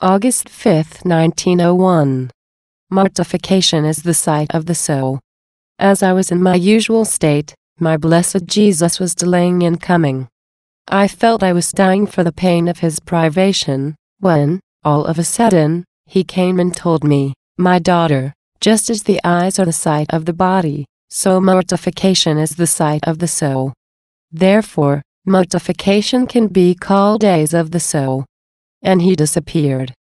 August 5, 1901. Mortification is the sight of the soul. As I was in my usual state, my blessed Jesus was delaying in coming. I felt I was dying for the pain of his privation, when, all of a sudden, he came and told me, "My daughter, just as the eyes are the sight of the body, so mortification is the sight of the soul. Therefore, mortification can be called days of the soul." And he disappeared.